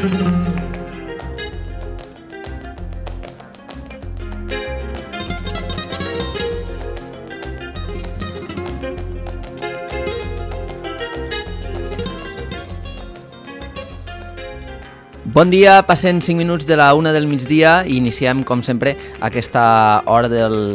Bon dia, passen 5 minuts de la 1 del migdia i iniciem, com sempre, aquesta hora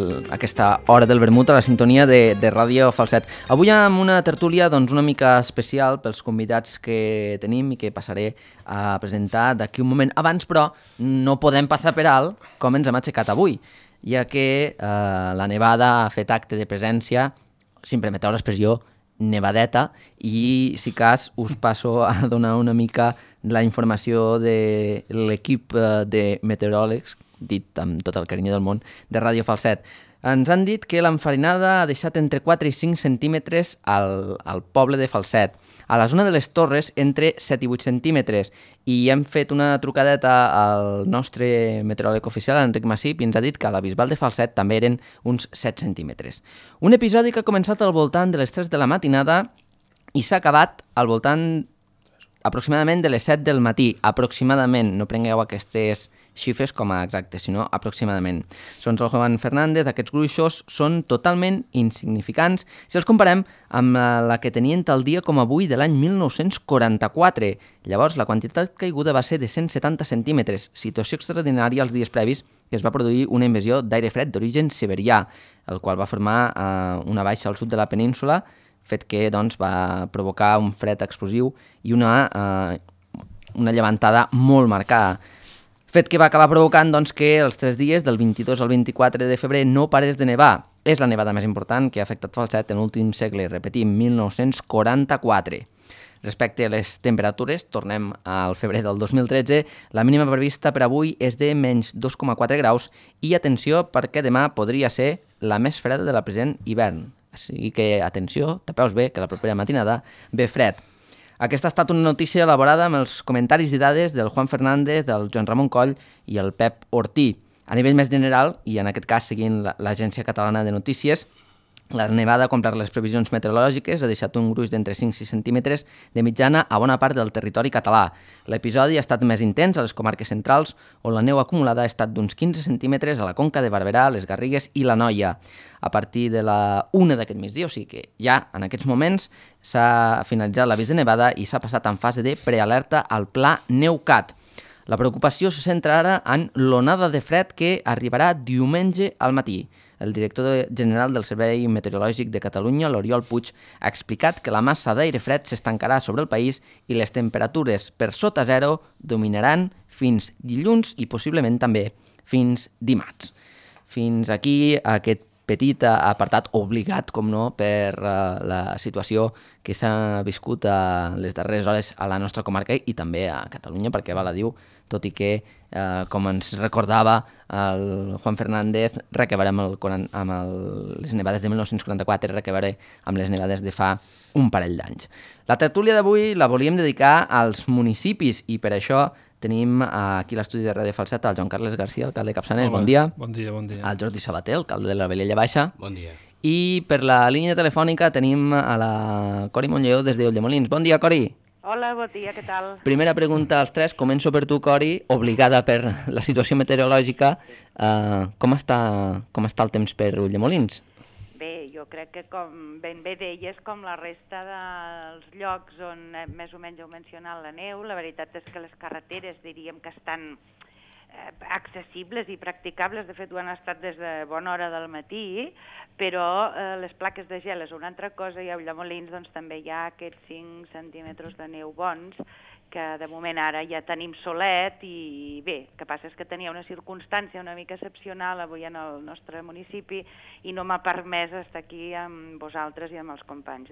del vermut a la sintonia de Ràdio Falset. Avui amb una tertúlia una mica especial pels convidats que tenim i que passaré a presentar d'aquí un moment. Abans, però, no podem passar per alt com ens hem aixecat avui, ja que la nevada ha fet acte de presència, si em permeteu l'expressió, nevadeta, i si cas us passo a donar una mica la informació de l'equip de meteoròlegs, dit amb tot el carinyo del món, de Ràdio Falset. Ens han dit que l'enfarinada ha deixat entre 4 i 5 centímetres al poble de Falset. A la zona de les Torres, entre 7 i 8 centímetres. I hem fet una trucadeta al nostre meteoròleg oficial, Enric Massip, i ens ha dit que a la Bisbal de Falset també eren uns 7 centímetres. Un episodi que ha començat al voltant de les 3 de la matinada i s'ha acabat al voltant aproximadament de les 7 del matí. Aproximadament, no prengueu aquestes xifres com a exactes, sinó aproximadament. Segons el Juan Fernández, aquests gruixos són totalment insignificants si els comparem amb la que tenien tal dia com avui de l'any 1944. Llavors, la quantitat caiguda va ser de 170 centímetres, situació extraordinària els dies previs que es va produir una invasió d'aire fred d'origen siberià, el qual va formar una baixa al sud de la península, fet que va provocar un fred explosiu i una llevantada molt marcada. Fet que va acabar provocant que els 3 dies, del 22 al 24 de febrer, no parés de nevar. És la nevada més important que ha afectat Falset en l'últim segle, repetim, 1944. Respecte a les temperatures, tornem al febrer del 2013, la mínima prevista per avui és de menys 2,4 graus i atenció perquè demà podria ser la més freda de la present hivern. Així que, atenció, tapeus bé, que la propera matinada ve fred. Aquesta ha estat una notícia elaborada amb els comentaris i dades del Juan Fernández, del Joan Ramon Coll i el Pep Ortí. A nivell més general, i en aquest cas seguint l'Agència Catalana de Notícies, la nevada, com per les previsions meteorològiques, ha deixat un gruix d'entre 5 i 6 centímetres de mitjana a bona part del territori català. L'episodi ha estat més intens a les comarques centrals, on la neu acumulada ha estat d'uns 15 centímetres a la Conca de Barberà, les Garrigues i l'Anoia. A partir de la 1 d'aquest migdia, o sigui que ja en aquests moments s'ha finalitzat l'avís de nevada i s'ha passat en fase de prealerta al pla NeuCat. La preocupació se centra ara en l'onada de fred que arribarà diumenge al matí. El director general del Servei Meteorològic de Catalunya, l'Oriol Puig, ha explicat que la massa d'aire fred s'estancarà sobre el país i les temperatures per sota zero dominaran fins dilluns i possiblement també fins dimarts. Fins aquí aquest petit apartat obligat, com no, per la situació que s'ha viscut a les darreres hores a la nostra comarca i també a Catalunya, perquè val a dir, tot i que, com ens recordava el Juan Fernández, res que veure amb les nevades de 1944, res que veure amb les nevades de fa un parell d'anys. La tertúlia d'avui la volíem dedicar als municipis i per això tenim aquí a l'estudi de Ràdio Falset el Joan Carles Garcia, alcalde de Capçanes, bon dia. Bon dia, bon dia. El Jordi Sabater, alcalde de la Vilella Baixa. Bon dia. I per la línia telefònica tenim a la Cori Montlleó des d'Ulldemolins. Bon dia, Cori. Hola, bon dia, què tal? Primera pregunta als tres, començo per tu, Cori, obligada per la situació meteorològica. Com està el temps per Ulldemolins? Bé, jo crec que com ben bé deies, com la resta dels llocs on més o menys heu mencionat la neu, la veritat és que les carreteres diríem que estan accessibles i practicables, de fet ho han estat des de bona hora del matí, però les plaques de gel és una altra cosa i a Ulldemolins doncs, també hi ha aquests 5 centímetres de neu bons que de moment ara ja tenim solet i bé, que passa és que tenia una circumstància una mica excepcional avui en el nostre municipi i no m'ha permès estar aquí amb vosaltres i amb els companys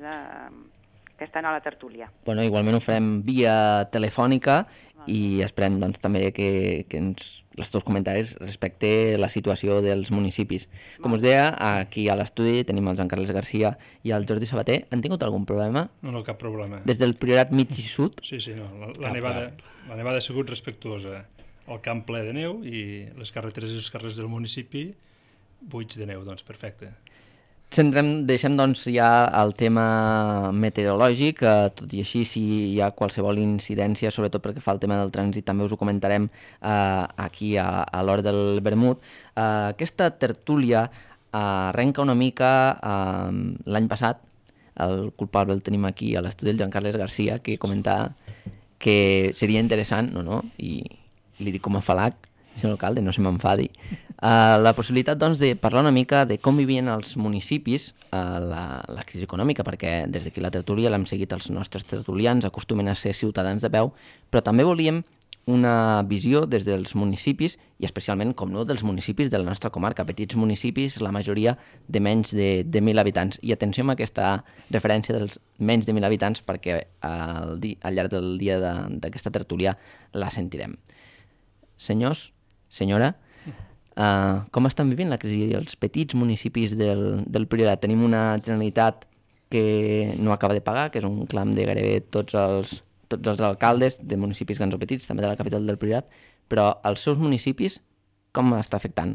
que estan a la tertúlia. Bueno, igualment ho farem via telefònica i esperem doncs, també que els teus comentaris respecte la situació dels municipis. Com us deia, aquí a l'estudi tenim el Joan Carles Garcia i el Jordi Sabater. Han tingut algun problema? No, cap problema. Des del Priorat mig i sud? Sí, no. La nevada ha sigut respectuosa. El camp ple de neu i les carreteres i els carrers del municipi buits de neu, doncs perfecte. Deixem doncs ja el tema meteorològic, tot i així si hi ha qualsevol incidència, sobretot perquè fa el tema del trànsit, també us ho comentarem aquí a l'hora del vermut. Aquesta tertúlia arrenca una mica l'any passat, el culpable el tenim aquí a l'estudi del Joan Carles Garcia, que comentava que seria interessant, i li dic com a falac, senyor alcalde, no se m'enfadi, la possibilitat doncs, de parlar una mica de com vivien els municipis la crisi econòmica, perquè des d'aquí la tertúlia l'hem seguit els nostres tertulians, acostumen a ser ciutadans de peu, però també volíem una visió des dels municipis i especialment, com no, dels municipis de la nostra comarca, petits municipis, la majoria de menys de 1.000 habitants. I atenció amb aquesta referència dels menys de 1.000 habitants perquè al llarg del dia d'aquesta tertúlia la sentirem. Senyors, senyora, com estan vivint la crisi els petits municipis del Priorat? Tenim una Generalitat que no acaba de pagar, que és un clam de gairebé tots els alcaldes de municipis grans o petits, també de la capital del Priorat, però els seus municipis com està afectant?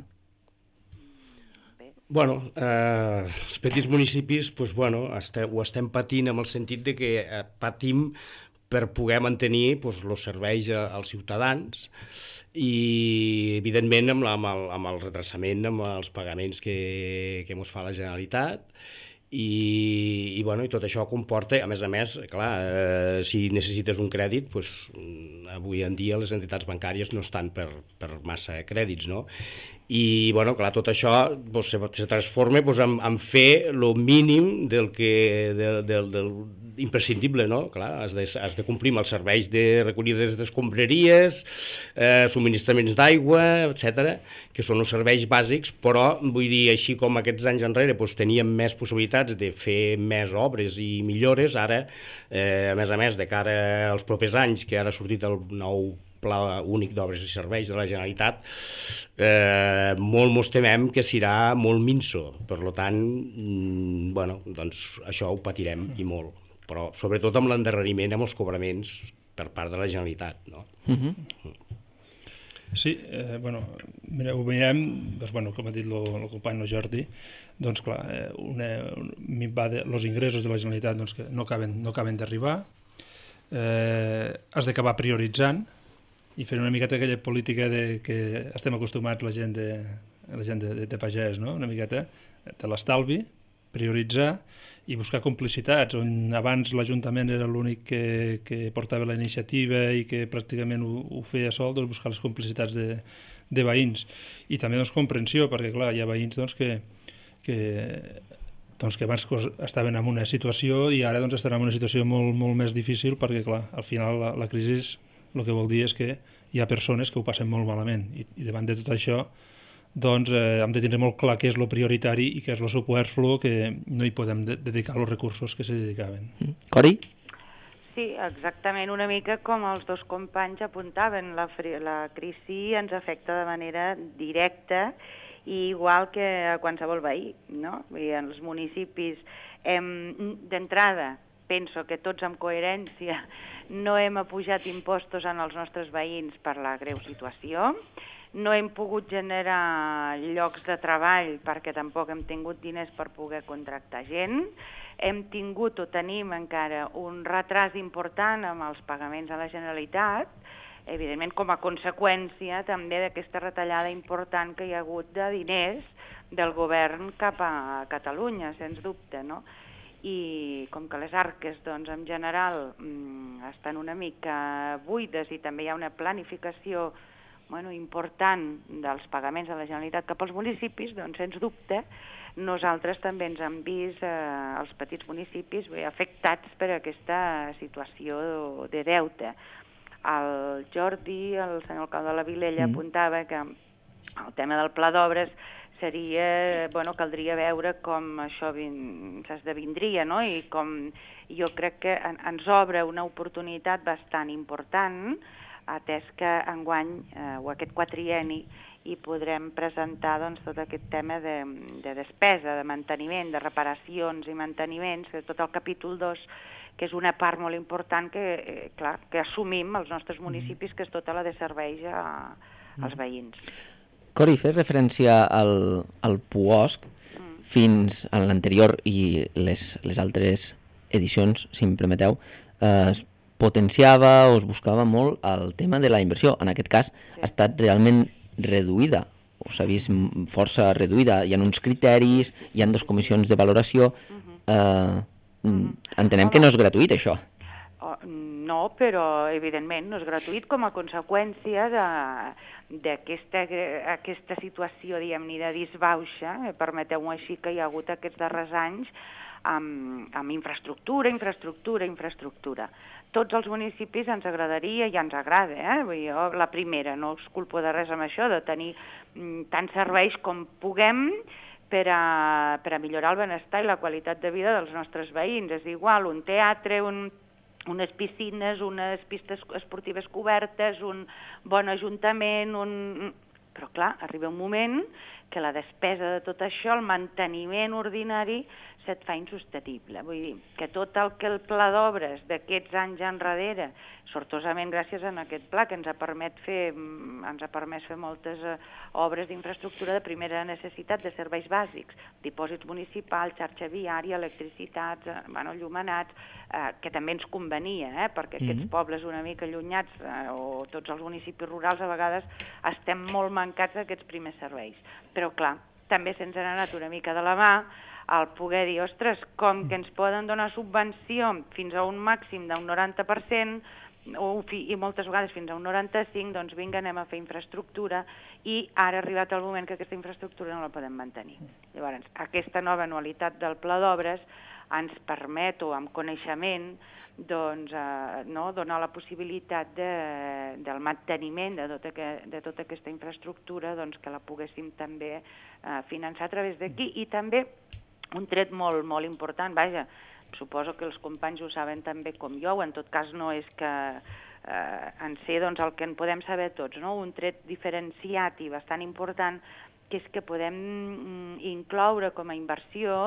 Bueno, els petits municipis ho estem patint en el sentit de que patim per poder mantenir els serveis als ciutadans i, evidentment, amb el retrasament, amb els pagaments que ens fa la Generalitat. I tot això comporta, a més, clar, si necessites un crèdit, avui en dia les entitats bancàries no estan per massa crèdits, no? I, clar, tot això se transforma en fer el mínim del imprescindible, no? Clar, has de complir amb els serveis de recollida d'escombraries, subministraments d'aigua, etc., que són els serveis bàsics, però vull dir, així com aquests anys enrere teníem més possibilitats de fer més obres i millores, ara, a més, de cara als propers anys, que ara ha sortit el nou Pla Únic d'Obres i Serveis de la Generalitat, molt mos temem que serà molt minso. Per tant, doncs això ho patirem i molt, però sobretot amb l'endarreriment amb els cobraments per part de la Generalitat, no? Sí, ho mirem, com ha dit el company Jordi, doncs clar, els ingressos de la Generalitat que no acaben d'arribar, has d'acabar prioritzant i fer una miqueta aquella política que estem acostumats la gent de pagès, no? Una miqueta de l'estalvi, prioritzar i buscar complicitats, on abans l'Ajuntament era l'únic que portava la iniciativa i que pràcticament ho feia sol, doncs buscar les complicitats de veïns. I també comprensió, perquè clar, hi ha veïns que abans estaven en una situació i ara estaran en una situació molt, molt més difícil perquè clar, al final la crisi el que vol dir és que hi ha persones que ho passen molt malament i davant de tot això doncs hem de tenir molt clar què és el prioritari i què és el superflu, que no hi podem dedicar els recursos que s'hi dedicaven. Cori? Sí, exactament, una mica com els dos companys apuntaven, la crisi ens afecta de manera directa i igual que a qualsevol veí, no? I en els municipis, d'entrada, penso que tots amb coherència no hem apujat impostos als nostres veïns per la greu situació, no hem pogut generar llocs de treball perquè tampoc hem tingut diners per poder contractar gent, hem tingut o tenim encara un retras important amb els pagaments a la Generalitat, evidentment com a conseqüència també d'aquesta retallada important que hi ha hagut de diners del govern cap a Catalunya, sens dubte, no? I com que les arques, doncs, en general estan una mica buides i també hi ha una planificació important dels pagaments a la Generalitat cap als municipis, doncs, sens dubte, nosaltres també ens hem vist, els petits municipis, afectats per aquesta situació de deute. El Jordi, el senyor alcalde de la Vilella, apuntava que el tema del pla d'obres seria, caldria veure com això s'esdevindria, no? I com jo crec que ens obre una oportunitat bastant important, atès que enguany, o aquest quatrienni, hi podrem presentar tot aquest tema de despesa, de manteniment, de reparacions i manteniments, tot el capítol 2, que és una part molt important que assumim els nostres municipis, que és tota la de serveis als veïns. Cori, fes referència al PUOSC fins a l'anterior i les altres edicions, si em permeteu, es potenciava o es buscava molt el tema de la inversió. En aquest cas ha estat realment reduïda, o s'ha vist força reduïda. Hi ha uns criteris, hi ha 2 comissions de valoració. Entenem que no és gratuït, això. No, però evidentment no és gratuït com a conseqüència d'aquesta situació, diguem-ne, de disbauxa, permeteu-me així, que hi ha hagut aquests darrers anys amb infraestructura. Tots els municipis ens agradaria i ens agrada, jo la primera, no us culpo de res amb això, de tenir tants serveis com puguem per a millorar el benestar i la qualitat de vida dels nostres veïns. És igual, un teatre, unes piscines, unes pistes esportives cobertes, un bon ajuntament, però clar, arriba un moment que la despesa de tot això, el manteniment ordinari, se't fa insostenible. Vull dir, que tot el que el pla d'obres d'aquests anys enrere, sortosament gràcies a aquest pla que ens ha permès fer moltes obres d'infraestructura de primera necessitat, de serveis bàsics, dipòsits municipals, xarxa viària, electricitats, llumenats, que també ens convenia, perquè aquests pobles una mica allunyats o tots els municipis rurals a vegades estem molt mancats d'aquests primers serveis. Però clar, també se'ns ha anat una mica de la mà al poder dir, ostres, com que ens poden donar subvenció fins a un màxim d'un 90%, i moltes vegades fins a un 95%, doncs vinga, anem a fer infraestructura, i ara ha arribat el moment que aquesta infraestructura no la podem mantenir. Llavors, aquesta nova anualitat del pla d'obres ens permet, o amb coneixement, donar la possibilitat del manteniment de tota aquesta infraestructura, que la poguéssim també finançar a través d'aquí. I també un tret molt, molt important, vaja, suposo que els companys ho saben també com jo, o en tot cas no és que en sé el que en podem saber tots, un tret diferenciat i bastant important, que és que podem incloure com a inversió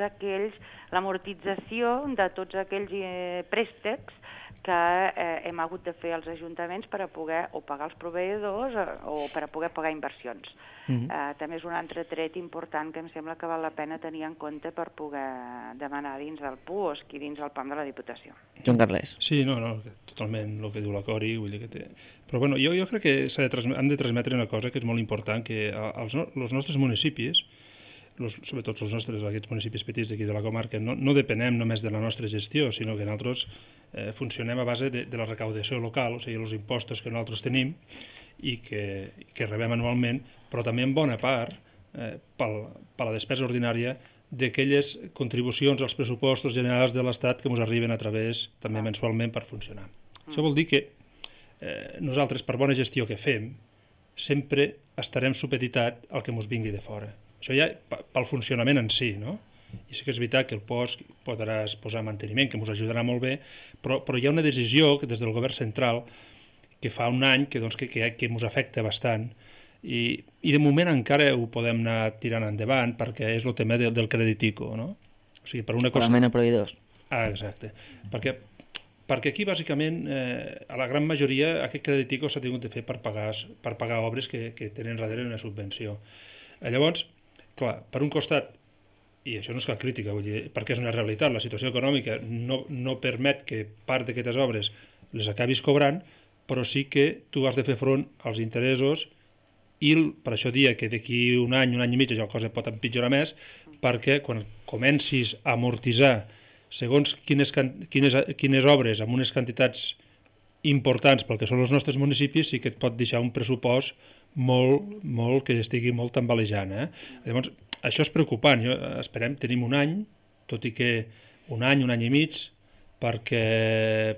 l'amortització de tots aquells préstecs que hem hagut de fer als ajuntaments per a poder o pagar els proveïdors o per a poder pagar inversions. També és un altre tret important que em sembla que val la pena tenir en compte per poder demanar dins del PUOSC i dins del PAM de la Diputació. Joan Carles. Sí, no, totalment el que diu la Cori, vull dir que té... Però bueno, jo crec que hem de transmetre una cosa que és molt important, que els nostres municipis, sobretot els nostres, aquests municipis petits d'aquí de la comarca, no depenem només de la nostra gestió, sinó que nosaltres funcionem a base de la recaudació local, o sigui, els impostos que nosaltres tenim i que rebem anualment, però també en bona part per la despesa ordinària d'aquelles contribucions als pressupostos generals de l'Estat que ens arriben a través també mensualment per funcionar. Això vol dir que nosaltres, per bona gestió que fem, sempre estarem supeditat al que ens vingui de fora. Això ja pel funcionament en si, no? I sí que és veritat que el POSC podràs posar manteniment, que ens ajudarà molt bé, però hi ha una decisió des del govern central que fa un any que ens afecta bastant i de moment encara ho podem anar tirant endavant perquè és el tema del creditico, no? O sigui, per una cosa... Pagament a proveïdors. Exacte. Perquè aquí, bàsicament, a la gran majoria, aquest creditico s'ha tingut de fer per pagar obres que tenen darrere una subvenció. Llavors, clar, per un costat, i això no és cap crítica, vull dir, perquè és una realitat, la situació econòmica no permet que part d'aquestes obres les acabis cobrant, però sí que tu has de fer front als interessos i per això dia que d'aquí un any i mig, la cosa pot empitjorar més, perquè quan comencis a amortitzar segons quines obres amb unes quantitats importants pel que són els nostres municipis, sí que et pot deixar un pressupost que estigui molt tambalejant. Llavors, això és preocupant. Esperem, tenim un any, tot i que un any i mig, perquè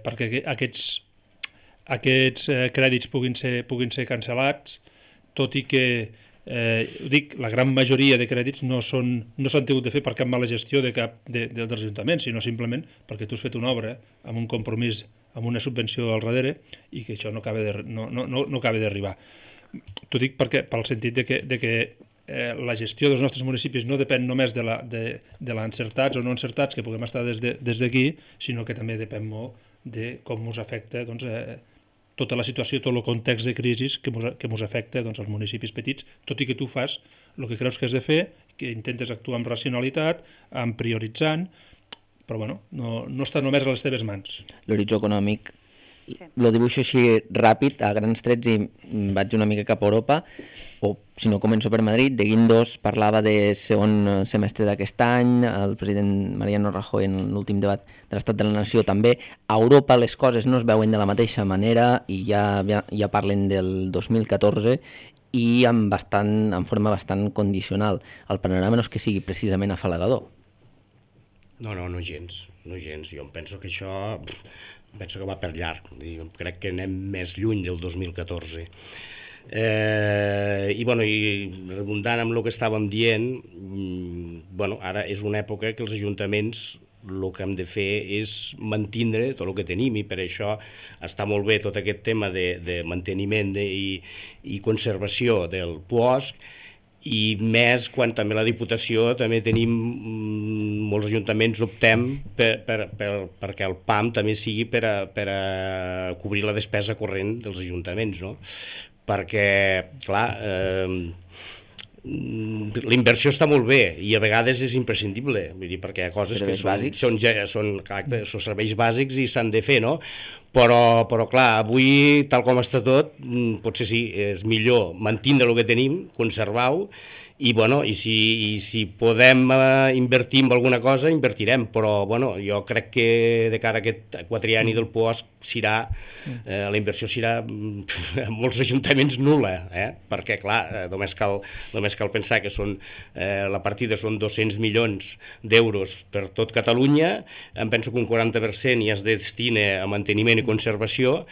aquests crèdits puguin ser cancel·lats, tot i que, ho dic, la gran majoria de crèdits no s'han tingut de fer per cap mala gestió dels ajuntaments, sinó simplement perquè tu has fet una obra amb un compromís, amb una subvenció al darrere, i que això no acaba d'arribar. T'ho dic pel sentit de que la gestió dels nostres municipis no depèn només de l'encertats o no encertats que puguem estar des d'aquí, sinó que també depèn molt de com ens afecta tota la situació, tot el context de crisi que ens afecta als municipis petits, tot i que tu fas el que creus que has de fer, que intentes actuar amb racionalitat, amb prioritzant, però bueno, no està només a les teves mans. L'horitzó econòmic lo dibuixo així ràpid, a grans trets, i vaig una mica cap a Europa, o si no començo per Madrid. De Guindos parlava de segon semestre d'aquest any, el president Mariano Rajoy en l'últim debat de l'Estat de la Nació també. A Europa les coses no es veuen de la mateixa manera i ja parlen del 2014 i en forma bastant condicional. El panorama no és que sigui precisament afalagador. No gens. Jo em penso que això penso que va per llarg. Crec que anem més lluny del 2014. I redundant amb el que estàvem dient, ara és una època que els ajuntaments el que hem de fer és mantindre tot el que tenim, i per això està molt bé tot aquest tema de manteniment i conservació del puosc, i més quan també la Diputació també tenim molts ajuntaments optem perquè el PAM també sigui per a cobrir la despesa corrent dels ajuntaments, no? Perquè, clar, la inversió està molt bé i a vegades és imprescindible, vull dir, perquè hi ha coses que són serveis bàsics i s'han de fer, no? Però clar, avui, tal com està tot, potser sí, és millor mantindre el que tenim, conservar-ho, i si podem invertir en alguna cosa, invertirem, però jo crec que de cara a aquest quatrienni del puosc la inversió serà en molts ajuntaments nul·la, perquè clar, només cal pensar que la partida són 200 milions d'euros per tot Catalunya. Em penso que un 40% ja es destina a manteniment i conservació,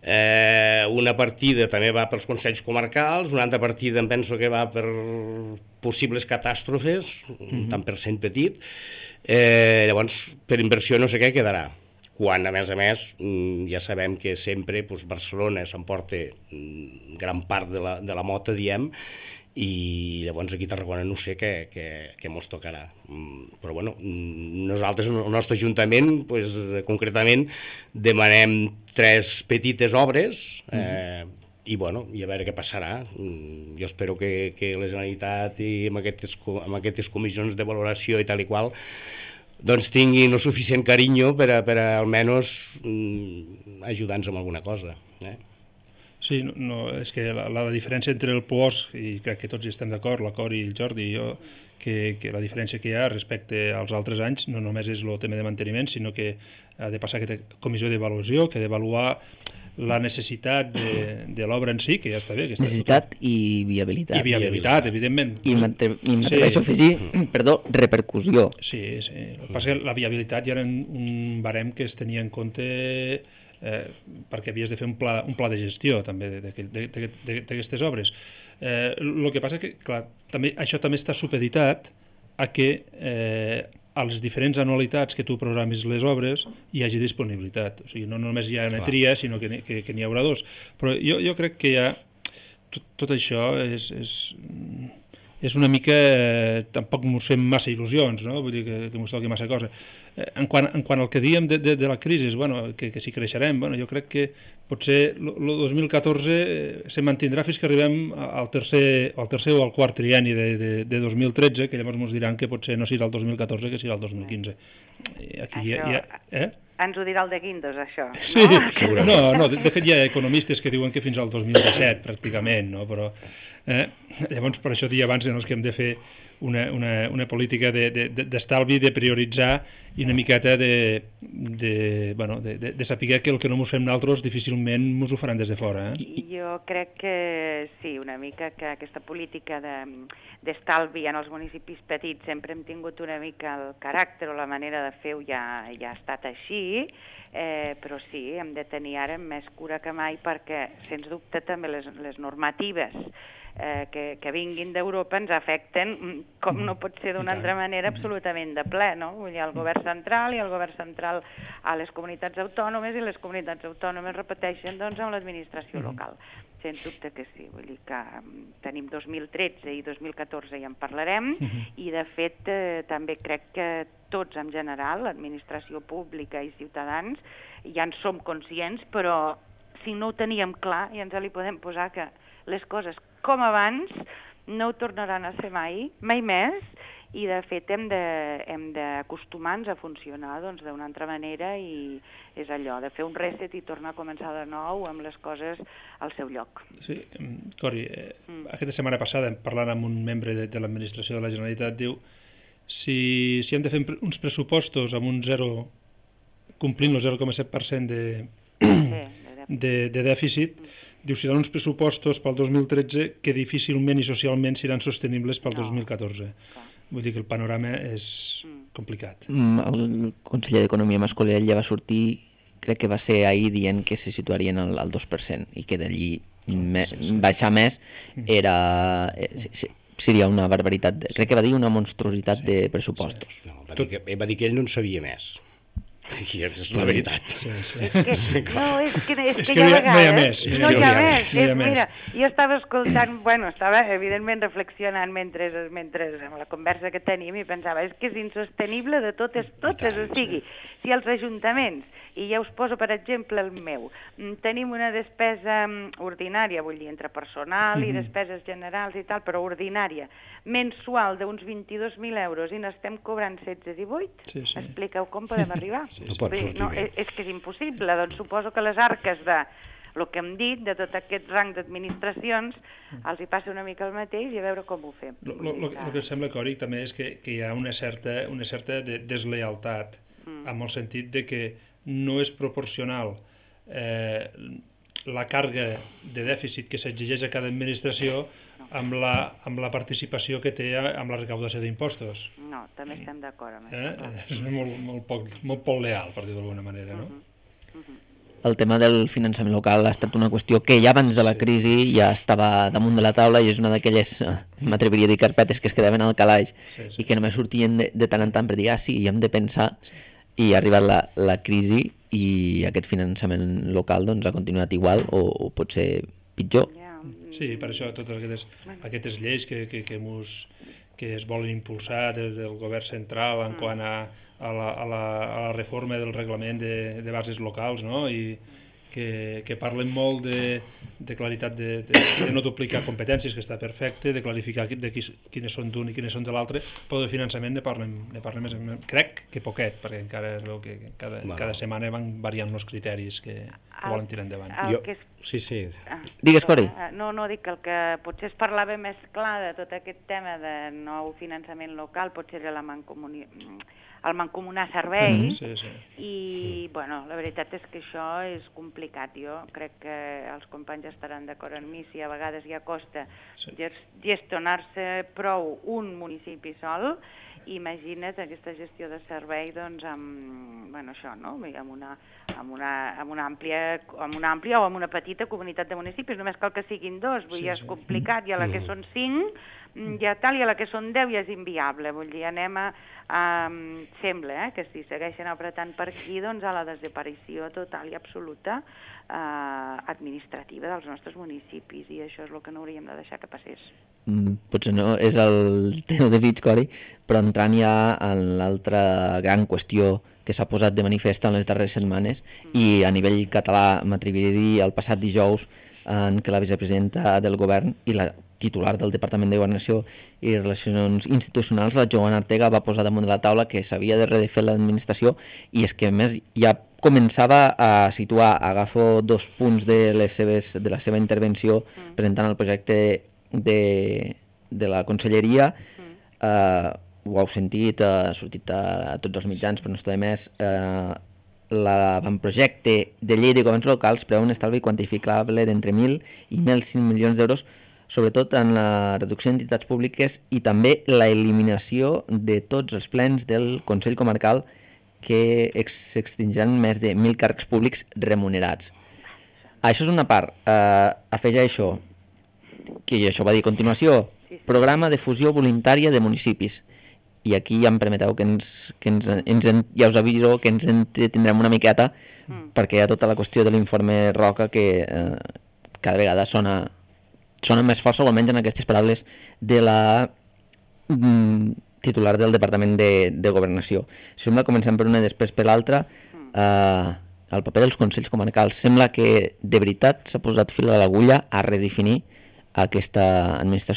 una partida també va pels consells comarcals, una altra partida em penso que va per possibles catàstrofes, un tant per cent petit. Llavors, per inversió no sé què quedarà, quan a més ja sabem que sempre Barcelona s'emporta gran part de la mota, diem, i llavors aquí a Tarragona no sé què mos tocarà. Però nosaltres, el nostre Ajuntament, concretament, demanem 3 petites obres, i a veure què passarà. Jo espero que la Generalitat i amb aquestes comissions de valoració i tal i qual doncs tinguin el suficient carinyo per a almenys ajudar-nos amb alguna cosa. Sí, és que la diferència entre el puosc, i crec que tots hi estem d'acord, la Cori i el Jordi, que la diferència que hi ha respecte als altres anys no només és el tema de manteniment, sinó que ha de passar aquesta comissió d'avaluació, que ha d'avaluar la necessitat de l'obra en si, que ja està bé. Necessitat i viabilitat. I viabilitat, evidentment. I m'atreveixo a afegir, repercussió. Sí. El que passa és que la viabilitat ja era un barem que es tenia en compte perquè havies de fer un pla de gestió també d'aquestes obres. El que passa és que, clar, això també està supeditat a que a les diferents anualitats que tu programis les obres hi hagi disponibilitat. O sigui, no només hi ha una tria, sinó que n'hi haurà 2. Però jo crec que ja tot això és una mica... Tampoc ens fem massa il·lusions, no? Vull dir que ens toqui massa cosa. En quant al que diem de la crisi, que sí creixerem, jo crec que potser el 2014 se mantindrà fins que arribem al tercer o al quart trienni de 2013, que llavors ens diran que potser no serà el 2014, que serà el 2015. Ens ho dirà el de Guindos, això. Sí, no, de fet hi ha economistes que diuen que fins al 2017, pràcticament, no? Però llavors per això dia abans que hem de fer una política d'estalvi, de prioritzar i una miqueta de saber que el que no ens fem nosaltres difícilment ens ho faran des de fora. Jo crec que sí, una mica que aquesta política d'estalvi en els municipis petits sempre hem tingut una mica el caràcter o la manera de fer-ho ja ha estat així, però sí, hem de tenir ara més cura que mai perquè, sens dubte, també les normatives que vinguin d'Europa ens afecten, com no pot ser d'una altra manera, absolutament de ple, no? Vull dir, el govern central i el govern central a les comunitats autònomes i les comunitats autònomes repeteixen doncs amb l'administració local. Sens dubte que sí, vull dir que tenim 2013 i 2014 ja en parlarem i de fet també crec que tots en general, l'administració pública i ciutadans, ja en som conscients, però si no ho teníem clar ja ens li podem posar que les coses com abans no ho tornaran a ser mai més, i de fet hem d'acostumar-nos a funcionar d'una altra manera, i és allò de fer un reset i tornar a començar de nou amb les coses al seu lloc. Sí, Cori, aquesta setmana passada, parlant amb un membre de l'administració de la Generalitat, diu si hem de fer uns pressupostos amb un 0, complint el 0,7% de dèficit, diu seran uns pressupostos pel 2013 que difícilment i socialment seran sostenibles pel 2014. Vull dir que el panorama és complicat. El conseller d'Economia Mascolell ja va sortir, crec que va ser ahir, dient que se situarien al 2% i que d'allí baixar més seria una barbaritat, crec que va dir una monstruositat de pressupostos. No, va dir que ell no en sabia més. I és la veritat. És que hi ha vegades... No hi ha més. Mira, jo estava escoltant, estava evidentment reflexionant mentre amb la conversa que tenim i pensava, és que és insostenible de totes, o sigui, si els ajuntaments, i ja us poso per exemple el meu, tenim una despesa ordinària, vull dir, entre personal i despeses generals i tal, però ordinària, mensual d'uns 22.000 euros i n'estem cobrant 16-18, expliqueu com podem arribar. No pot sortir bé. És que és impossible, doncs suposo que les arques de el que hem dit, de tot aquest rang d'administracions, els hi passa una mica el mateix i a veure com ho fem. El que em sembla, Cori, també és que hi ha una certa deslealtat, amb el sentit de que no és proporcional la càrrega de dèficit que s'exigeix a cada administració amb la participació que té amb la recaudació d'impostos. No, també estem d'acord amb això. És molt poc leal, per dir-ho d'alguna manera, no? El tema del finançament local ha estat una qüestió que ja abans de la crisi ja estava damunt de la taula i és una d'aquelles, m'atreviria a dir, carpetes que es quedaven al calaix i que només sortien de tant en tant per dir, sí, hi hem de pensar, i ha arribat la crisi i aquest finançament local ha continuat igual o pot ser pitjor. Sí, per això totes aquestes lleis que es volen impulsar des del govern central en quant a la reforma del reglament de bases locals, no? I que parlen molt de claritat, de no duplicar competències, que està perfecte, de clarificar quines són d'un i quines són de l'altre, però de finançament ne parlem més. Crec que poquet, perquè encara es veu que cada setmana van variant els criteris que volen tirar endavant. Sí. Digues, Cori. No, dic que el que potser es parlava més clar de tot aquest tema de nou finançament local potser era el mancomunar serveis i, la veritat és que això és complicat. Jo crec que els companys estaran d'acord amb mi si a vegades ja costa gestionar-se prou un municipi sol. Imagina't aquesta gestió de servei amb una àmplia o amb una petita comunitat de municipis, només cal que siguin dos, vull dir, és complicat, i a la que són 5 ja tal, i a la que són 10 ja és inviable, vull dir, sembla que si segueixen apretant per aquí, doncs a la desaparició total i absoluta administrativa dels nostres municipis, i això és el que no hauríem de deixar que passés. Potser no és el teu desig, Cori, però entrant ja en l'altra gran qüestió que s'ha posat de manifest en les darreres setmanes i a nivell català, m'atreviria a dir, el passat dijous, en què la vicepresidenta del govern i la titular del Departament de Governació i Relacions Institucionals, la Joana Ortega, va posar damunt de la taula que s'havia de refer l'administració, i és que a més ja començava a situar, agafo 2 punts de la seva intervenció presentant el projecte de la conselleria, ho heu sentit, ha sortit a tots els mitjans, però no està de més, l'avantprojecte de llei de governs locals preveu un estalvi quantificable d'entre 1.000 i 1.500 milions d'euros, sobretot en la reducció d'entitats públiques i també l'eliminació de tots els plens del Consell Comarcal, que s'extingiran més de 1.000 càrrecs públics remunerats. Això és una part. Afegeixo que això va dir a continuació, programa de fusió voluntària de municipis. I aquí ja em permeteu que ja us aviso que ens entretindrem una miqueta, perquè hi ha tota la qüestió de l'informe Roca que cada vegada sona més força, o almenys en aquestes paraules de la titular del Departament de Governació. Sembla, comencem per una i després per l'altra, el paper dels consells comarcals. Sembla que de veritat s'ha posat fil a l'agulla a redefinir aquesta administració.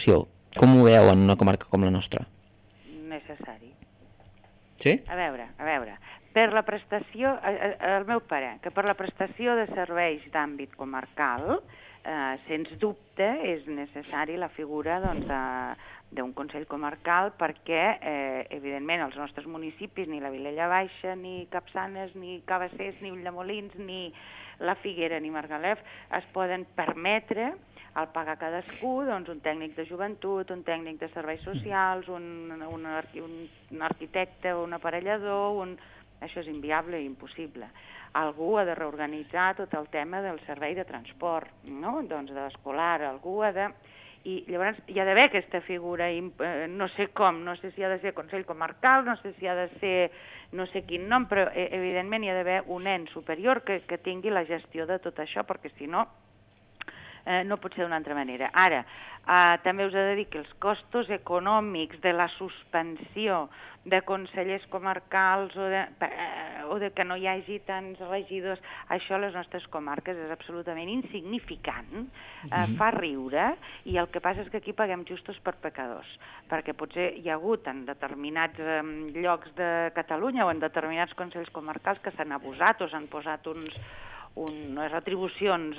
Com ho veu en una comarca com la nostra? Necessari. Sí? A veure, per la prestació, el meu pare, que per la prestació de serveis d'àmbit comarcal, sens dubte és necessari la figura d'un Consell Comarcal perquè, evidentment, els nostres municipis, ni la Vilella Baixa, ni Capçanes, ni Cabassers, ni Ulldemolins, ni la Figuera, ni Margalef, es poden permetre al pagar cadascú un tècnic de joventut, un tècnic de serveis socials, un arquitecte, un aparellador, això és inviable i impossible. Algú ha de reorganitzar tot el tema del servei de transport, no? Doncs de l'escolar, algú ha de... I llavors hi ha d'haver aquesta figura, no sé com, no sé si ha de ser Consell Comarcal, no sé si ha de ser no sé quin nom, però evidentment hi ha d'haver un ens superior que tingui la gestió de tot això, perquè si no, no pot ser d'una altra manera. Ara, també us he de dir que els costos econòmics de la suspensió de consellers comarcals o de que no hi hagi tants regidors, això a les nostres comarques és absolutament insignificant, fa riure, i el que passa és que aquí paguem justos per pecadors, perquè potser hi ha hagut en determinats llocs de Catalunya o en determinats consells comarcals que s'han abusat o s'han posat unes retribucions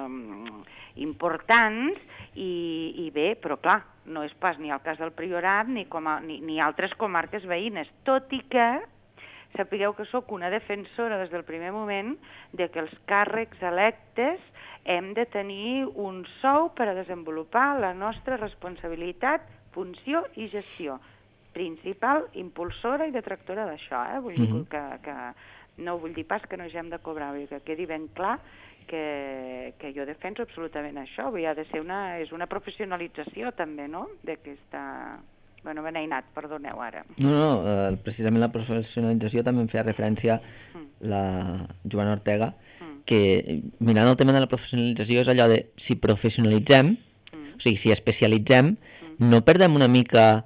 importants i bé, però clar, no és pas ni el cas del Priorat ni altres comarques veïnes, tot i que sapigueu que sóc una defensora des del primer moment de que els càrrecs electes hem de tenir un sou per a desenvolupar la nostra responsabilitat, funció i gestió. Principal, impulsora i detractora d'això, vull dir que no vull dir pas que no hagem de cobrar, vull dir que quedi ben clar que jo defenso absolutament això, vull dir, ha de ser és una professionalització també, no?, d'aquesta... Bueno, me n'he anat, perdoneu ara. No, precisament la professionalització també em feia referència la Joana Ortega, que mirant el tema de la professionalització és allò de si professionalitzem, o sigui, si especialitzem, no perdem una mica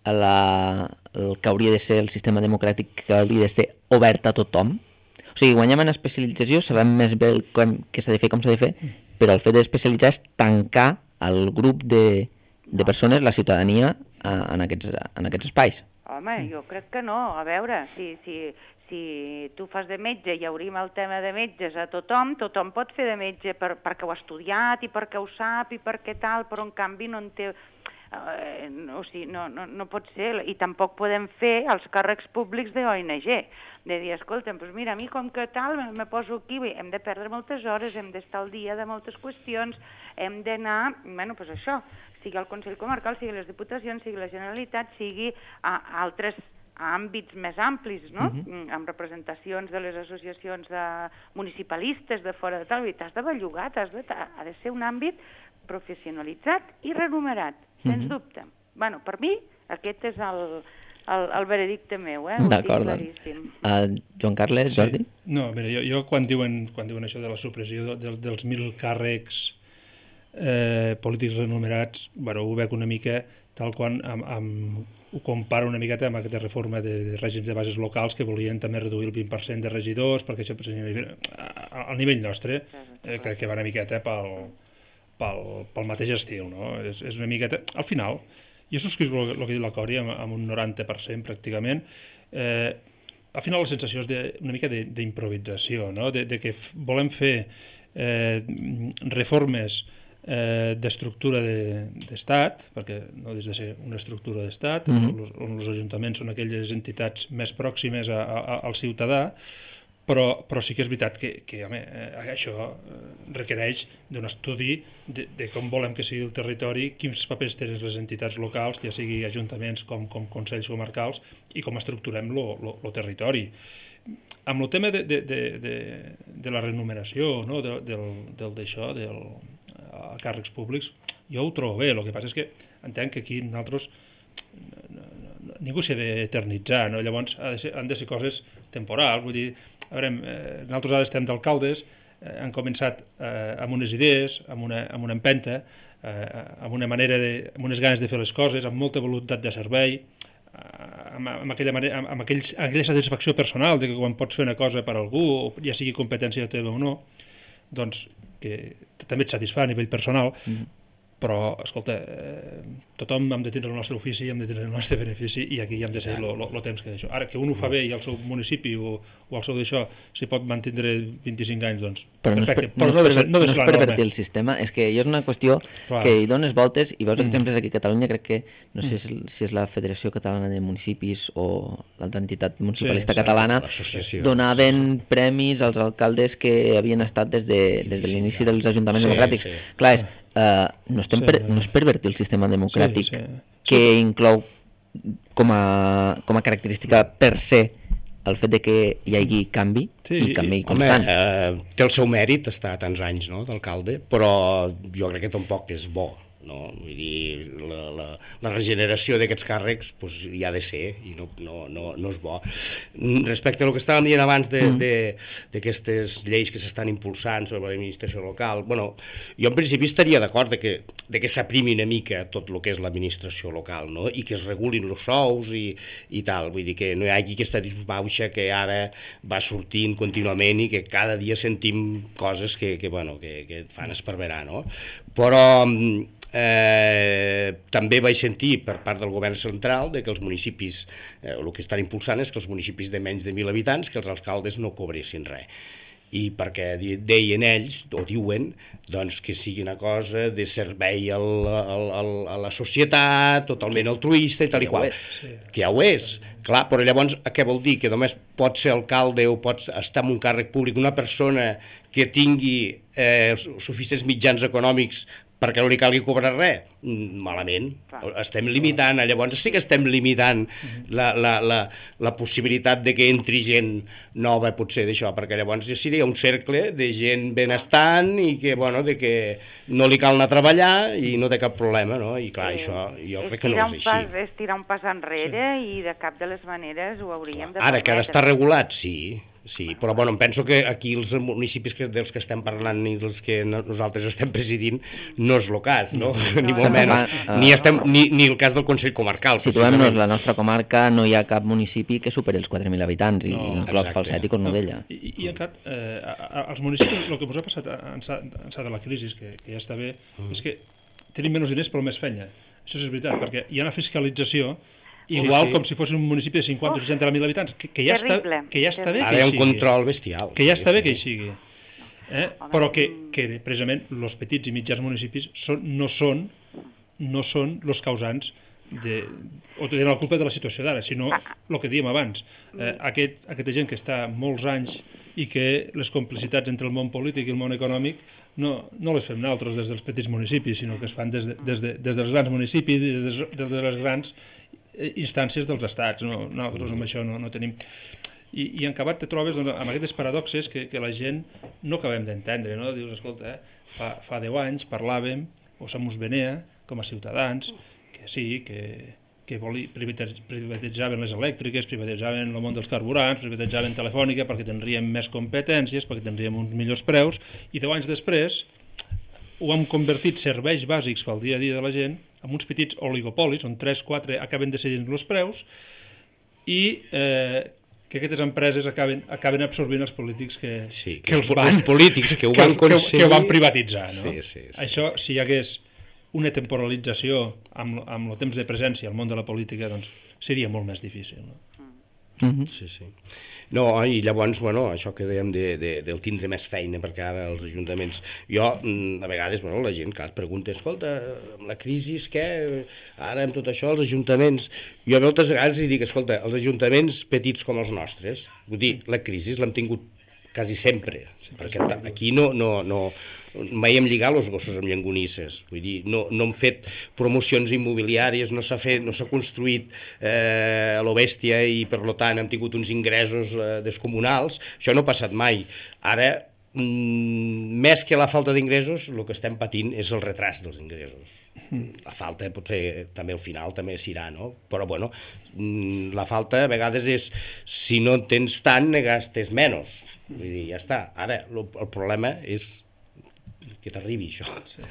el que hauria de ser el sistema democràtic que hauria de ser obert a tothom. O sigui, guanyem en especialització, sabem més bé què s'ha de fer, com s'ha de fer, però el fet d'especialitzar és tancar el grup de persones, la ciutadania, en aquests espais. Home, jo crec que no. A veure, si tu fas de metge i obrim el tema de metges a tothom pot fer de metge perquè ho ha estudiat i perquè ho sap i perquè tal, però en canvi no en té... O sigui, no pot ser, i tampoc podem fer els càrrecs públics d'ONG, de dir, escolta, doncs mira, a mi com que tal, me poso aquí, hem de perdre moltes hores, hem d'estar al dia de moltes qüestions, hem d'anar, bueno, doncs això, sigui el Consell Comarcal, sigui les Diputacions, sigui la Generalitat, sigui a altres àmbits més amplis, no?, amb representacions de les associacions municipalistes de fora de tal, t'has de bellugar, ha de ser un àmbit professionalitzat i renumerat, sens dubte. Bueno, per mi aquest és el veredicte meu, ho tinc claríssim. Joan Carles, Jordi? No, mira, jo quan diuen això de la supressió dels 1.000 càrrecs polítics renumerats, ho veig una mica tal quan ho comparo una miqueta amb aquesta reforma de règims de bases locals que volien també reduir el 20% de regidors perquè això al nivell nostre, que va una miqueta pel mateix estil, no? És una miqueta... Al final, jo subscric el que diu la Cori amb un 90% pràcticament. Al final la sensació és una mica d'improvisació, no? De que volem fer reformes d'estructura d'estat, perquè no deixa de ser una estructura d'estat, on els ajuntaments són aquelles entitats més pròximes al ciutadà, però sí que és veritat que això requereix d'un estudi de com volem que sigui el territori, quins papers tenen les entitats locals, ja sigui ajuntaments com consells comarcals, i com estructurem el territori. Amb el tema de la remuneració, d'això, dels càrrecs públics, jo ho trobo bé. El que passa és que entenc que aquí nosaltres ningú s'ha d'eternitzar, llavors han de ser coses temporals. Vull dir, a veure, nosaltres ara estem d'alcaldes, han començat amb unes idees, amb una empenta, amb unes ganes de fer les coses, amb molta voluntat de servei, amb aquella satisfacció personal de que quan pots fer una cosa per algú, ja sigui competència teva o no, doncs que també et satisfà a nivell personal, però, escolta, tothom hem de tenir el nostre ofici, hem de tenir el nostre benefici i aquí hem de ser el temps que d'això. Ara, que un ho fa bé i al seu municipi o al seu d'això s'hi pot mantenir 25 anys, doncs perfecte. Però no és pervertir el sistema, és que és una qüestió que hi dones voltes i veus exemples aquí a Catalunya, crec que, no sé si és la Federació Catalana de Municipis o l'altra entitat municipalista catalana, donaven premis als alcaldes que havien estat des de l'inici dels ajuntaments democràtics. Clar, no és pervertir el sistema democràtic que inclou com a característica per se el fet de que hi hagi canvi i canvi constant. Té el seu mèrit estar tants anys d'alcalde, però jo crec que tampoc és bo. Vull dir, la regeneració d'aquests càrrecs hi ha de ser i no és bo. Respecte al que estàvem dient abans d'aquestes lleis que s'estan impulsant sobre l'administració local, jo en principi estaria d'acord que s'aprimi una mica tot el que és l'administració local i que es regulin els sous i tal, vull dir que no hi hagi aquesta disbauxa que ara va sortint contínuament i que cada dia sentim coses que et fan esparverar, però també vaig sentir per part del govern central que els municipis, el que estan impulsant és que els municipis de menys de 1.000 habitants, que els alcaldes no cobressin res. I perquè deien ells, o diuen, que sigui una cosa de servei a la societat, totalment altruista i tal i qual. Que ja ho és, clar, però llavors què vol dir? Que només pot ser alcalde o pot estar en un càrrec públic una persona que tingui suficients mitjans econòmics perquè no li calgui cobrar res? Malament. Estem limitant, llavors sí que estem limitant la possibilitat de que entri gent nova potser d'això, perquè llavors ja seria un cercle de gent benestant i que no li cal anar a treballar i no té cap problema, i clar, això jo crec que no és així. És tirar un pas enrere i de cap de les maneres ho hauríem de permetre. Ara, que ha d'estar regulat, sí, però em penso que aquí els municipis dels que estem parlant i dels que nosaltres estem presidint no és el cas, ni molt menys, ni el cas del Consell Comarcal. Situem-nos, la nostra comarca no hi ha cap municipi que superi els 4.000 habitants i inclòs Falset i Cornudella. I encara, als municipis el que ens ha passat ençà de la crisi, que ja està bé, és que tenim menys diners però més feina. Això és veritat, perquè hi ha una fiscalització igual com si fos un municipi de 50 o 60.000 habitants, que ja està bé que hi sigui. Ara hi ha un control bestial. Que ja està bé que hi sigui. Però que precisament els petits i mitjans municipis no són els causants o tenen la culpa de la situació d'ara, sinó el que dèiem abans. Aquesta gent que està molts anys i que les complicitats entre el món polític i el món econòmic no les fem nosaltres des dels petits municipis, sinó que es fan des dels grans municipis, des de les grans instàncies dels estats. Nosaltres amb això no tenim. I en acabat te trobes amb aquestes paradoxes que la gent no acabem d'entendre. Dius, escolta, fa 10 anys parlàvem, o se mos venia com a ciutadans, que sí, que privatitzaven les elèctriques, privatitzaven el món dels carburants, privatitzaven Telefònica perquè tindríem més competències, perquè tindríem uns millors preus, i 10 anys després ho hem convertit serveis bàsics pel dia a dia de la gent en uns petits oligopolis, on 3-4 acaben decidint els preus i que aquestes empreses acaben absorbint els polítics que ho van privatitzar. Això, si hi hagués una temporalització amb el temps de presència al món de la política, doncs seria molt més difícil. Sí. No, i llavors, això que dèiem del tindre més feina, perquè ara els ajuntaments... Jo, a vegades, la gent que es pregunta, escolta, amb la crisi, què? Ara amb tot això, els ajuntaments... Jo moltes vegades li dic, escolta, els ajuntaments petits com els nostres, vull dir, la crisi l'hem tingut quasi sempre, perquè aquí mai hem lligat els gossos amb llonganisses, vull dir, no hem fet promocions immobiliàries, no s'ha construït a lo bèstia i per tant hem tingut uns ingressos descomunals, això no ha passat mai. Ara, més que la falta d'ingressos, el que estem patint és el retras dels ingressos. La falta potser també al final també s'irà, però la falta a vegades és si no tens tant, ne gastes menys. Vull dir, ja està. Ara, el problema és que t'arribi això.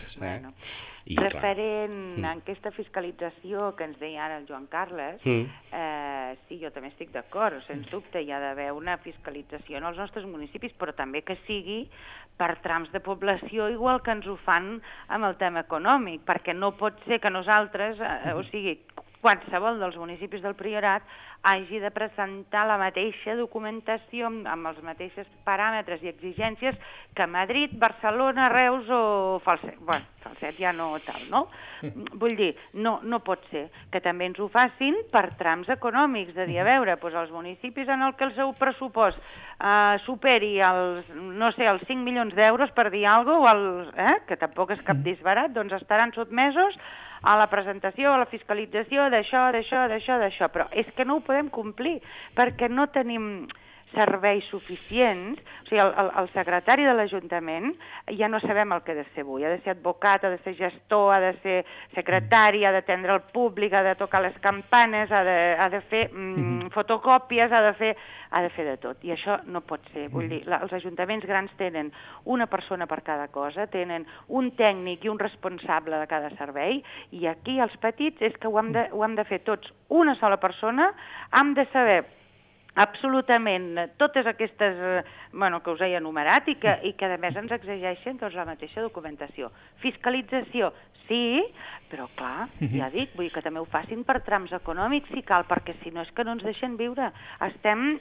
Referent a aquesta fiscalització que ens deia ara el Joan Carles, sí, jo també estic d'acord, sens dubte hi ha d'haver una fiscalització en els nostres municipis, però també que sigui per trams de població, igual que ens ho fan amb el tema econòmic, perquè no pot ser que nosaltres, o sigui, qualsevol dels municipis del Priorat hagi de presentar la mateixa documentació amb els mateixos paràmetres i exigències que Madrid, Barcelona, Reus o Falset. Bueno, Falset ja no tal, no? Vull dir, no pot ser que també ens ho facin per trams econòmics, de dir, a veure, doncs els municipis en el que el seu pressupost superi els 5 milions d'euros, per dir alguna cosa, que tampoc és cap disbarat, doncs estaran sotmesos a la presentació, a la fiscalització d'això, però és que no ho podem complir, perquè no tenim serveis suficients. O sigui, el secretari de l'Ajuntament ja no sabem el que ha de ser avui, ha de ser advocat, ha de ser gestor, ha de ser secretari, ha d'atendre el públic, ha de tocar les campanes, ha de fer fotocòpies, ha de fer de tot, i això no pot ser. Vull dir, els ajuntaments grans tenen una persona per cada cosa, tenen un tècnic i un responsable de cada servei, i aquí els petits és que ho hem de fer tots una sola persona, hem de saber absolutament totes aquestes que us he enumerat i que a més ens exigeixen doncs, la mateixa documentació. Fiscalització, sí, però clar, ja dic, vull que també ho facin per trams econòmics si cal, perquè si no és que no ens deixen viure. Estem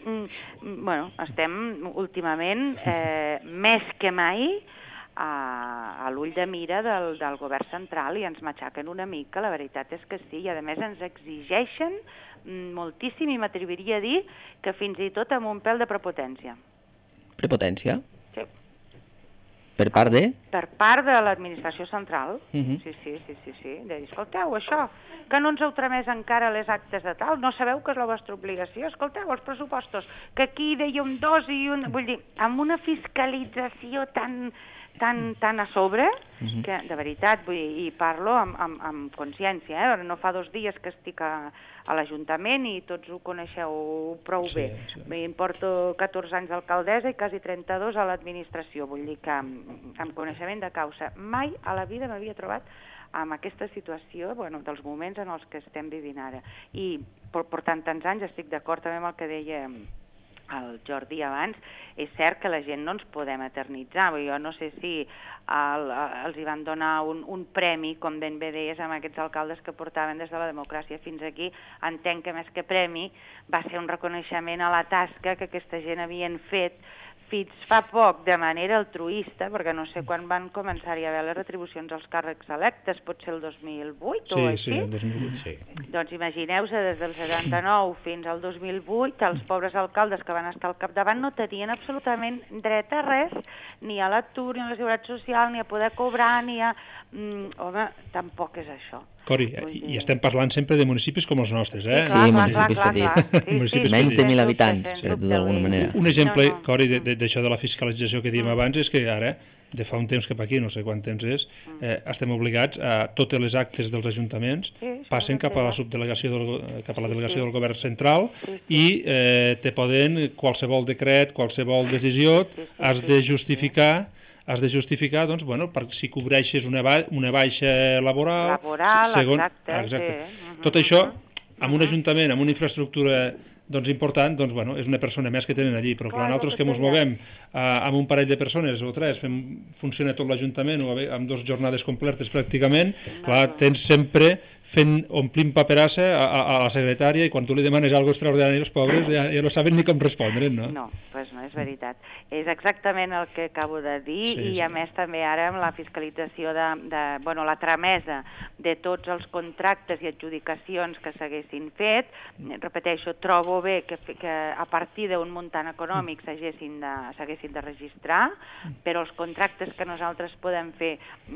últimament més que mai a l'ull de mira del govern central i ens matxaquen una mica, la veritat és que sí, i a més ens exigeixen moltíssim, i m'atreviria a dir que fins i tot amb un pèl de prepotència. Prepotència? Sí. Per part de? Per part de l'administració central. Sí. De dir, escolteu, això, que no ens heu tramès encara les actes de tal, no sabeu que és la vostra obligació, escolteu, els pressupostos, que aquí deia un 2 i un... Vull dir, amb una fiscalització tan a sobre, que de veritat, vull dir, i parlo amb consciència, no fa 2 dies que estic a l'Ajuntament i tots ho coneixeu prou bé. Em porto 14 anys d'alcaldessa i quasi 32 a l'administració, vull dir que amb coneixement de causa. Mai a la vida m'havia trobat amb aquesta situació dels moments en els que estem vivint ara. I portant tants anys estic d'acord també amb el que deia el Jordi abans, és cert que la gent no ens podem eternitzar. Jo no sé si els hi van donar un premi, com ben bé deies, amb aquests alcaldes que portaven des de la democràcia fins aquí. Entenc que més que premi va ser un reconeixement a la tasca que aquesta gent havien fet fins fa poc de manera altruista, perquè no sé quan van començar-hi a haver les retribucions als càrrecs electes, potser el 2008 o així? Sí, el 2008. Sí. Doncs imagineu-se, des del 79 fins al 2008, els pobres alcaldes que van estar al capdavant no tenien absolutament dret a res, ni a l'atur, ni a la seguretat social, ni a poder cobrar, ni a... Home, tampoc és això. Cori, i estem parlant sempre de municipis com els nostres, eh? Sí, municipis petits. Menys de 1.000 habitants, d'alguna manera. Un exemple, Cori, d'això de la fiscalització que dèiem abans és que ara, de fa un temps cap aquí, no sé quant temps és, estem obligats a totes les actes dels ajuntaments passen cap a la subdelegació, cap a la delegació del govern central i te poden, qualsevol decret, qualsevol decisió, has de justificar doncs, per si cobreixes una baixa laboral, exacte. Tot això, amb un ajuntament, amb una infraestructura important, és una persona més que tenen allí, però clar, nosaltres que ens movem amb un parell de persones o 3, funciona tot l'Ajuntament o amb 2 jornades completes pràcticament, clar, tens sempre omplint paperassa a la secretària i quan tu li demanes alguna cosa extraordinari als pobres ja no saben ni com respondre, no? No, doncs no, és veritat. És exactament el que acabo de dir i a més també ara amb la fiscalització la tramesa de tots els contractes i adjudicacions que s'haguessin fet, repeteixo, trobo bé que a partir d'un muntant econòmic s'haguessin de registrar, però els contractes que nosaltres podem fer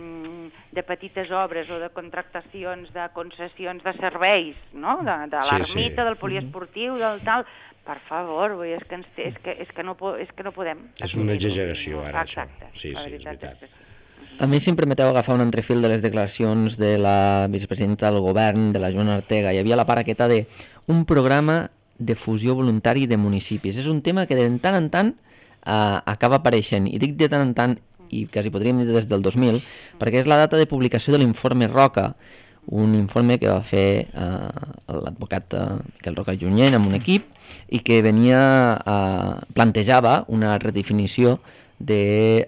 de petites obres o de contractacions, de concessions de serveis, no? De l'ermita, del poliesportiu, del tal... Per favor, és que no podem. És una exageració, ara, això. Exacte. Sí, és veritat. A mi, si em permeteu agafar un entrefil de les declaracions de la vicepresidenta del govern, de la Joana Ortega, hi havia la part aquesta d'un programa de fusió voluntari de municipis. És un tema que de tant en tant acaba apareixent, i dic de tant en tant, i quasi podríem dir des del 2000, perquè és la data de publicació de l'informe Roca, un informe que va fer l'advocat Miquel Roca i Junyent amb un equip i que plantejava una redefinició de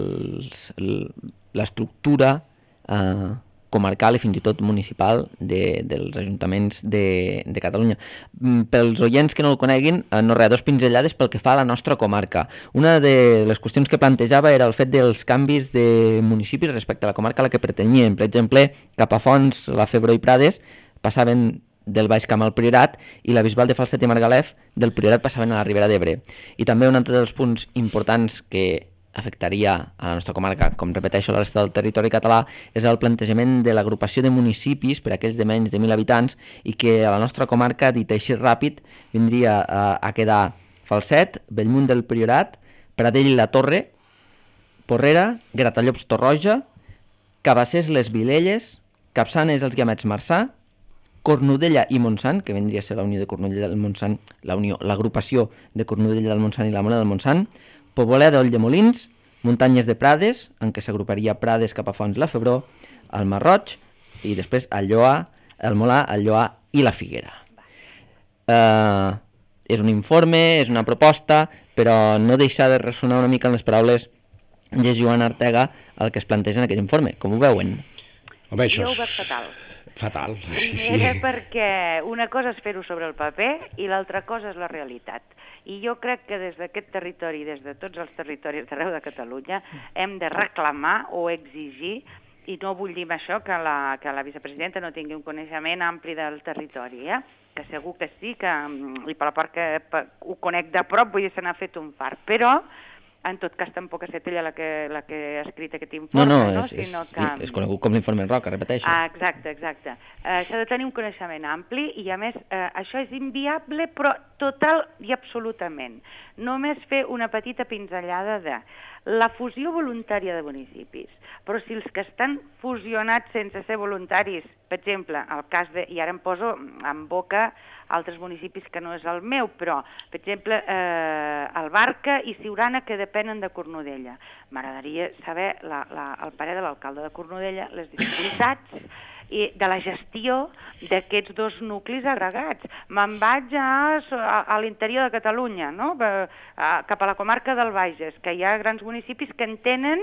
l'estructura comarcal i fins i tot municipal dels ajuntaments de Catalunya. Pels oients que no el coneguin, no res, 2 pinzellades pel que fa a la nostra comarca. Una de les qüestions que plantejava era el fet dels canvis de municipis respecte a la comarca a la que pertanyien. Per exemple, Capafonts, la Febró i Prades passaven del Baix Camp al Priorat i la Bisbal de Falset i Margalef del Priorat passaven a la Ribera d'Ebre. I també un altre dels punts importants que afectaria a la nostra comarca, com repeteixo, la resta del territori català, és el plantejament de l'agrupació de municipis per a aquells de menys de 1.000 habitants i que a la nostra comarca, dit així ràpid, vindria a quedar Falset, Bellmunt del Priorat, Pradell i la Torre, Porrera, Gratallops Torroja, Cabassers les Vilelles, Capçanes els Guiamets Marçà, Cornudella i Montsant, que vendria a ser la unió de Cornudella del Montsant, l'agrupació de Cornudella del Montsant i la Mona del Montsant, Poboleda d'Olldemolins, Muntanyes de Prades, en què s'agruparia Prades, Capafonts, la Febró, el Marroig i després el Lloar, el Molar, el Lloar i la Figuera. És un informe, és una proposta, però no deixa de ressonar una mica en les paraules de Joan Artega el que es planteja en aquest informe. Com ho veuen? Home, això Jo ho veig és fatal. fatal. Sí, sí. Primera perquè una cosa és fer-ho sobre el paper i l'altra cosa és la realitat. I jo crec que des d'aquest territori, des de tots els territoris d'arreu de Catalunya, hem de reclamar o exigir, i no vull dir amb això que la vicepresidenta no tingui un coneixement ampli del territori, que segur que sí, i per la part que ho conec de prop, vull dir, se n'ha fet un fart, però en tot cas tampoc ha estat ella la que ha escrit aquest informe. És conegut com l'informe Roca, repeteixo. Exacte. S'ha de tenir un coneixement ampli i a més això és inviable però total i absolutament. Només fer una petita pinzellada de la fusió voluntària de municipis, però si els que estan fusionats sense ser voluntaris, per exemple, el cas de, i ara em poso en boca altres municipis que no és el meu, però, per exemple, Albarca i Siurana, que depenen de Cornudella. M'agradaria saber, el parer de l'alcalde de Cornudella, les dificultats i de la gestió d'aquests 2 nuclis agregats. Me'n vaig a l'interior de Catalunya, no? Cap a la comarca del Bages, que hi ha grans municipis que en tenen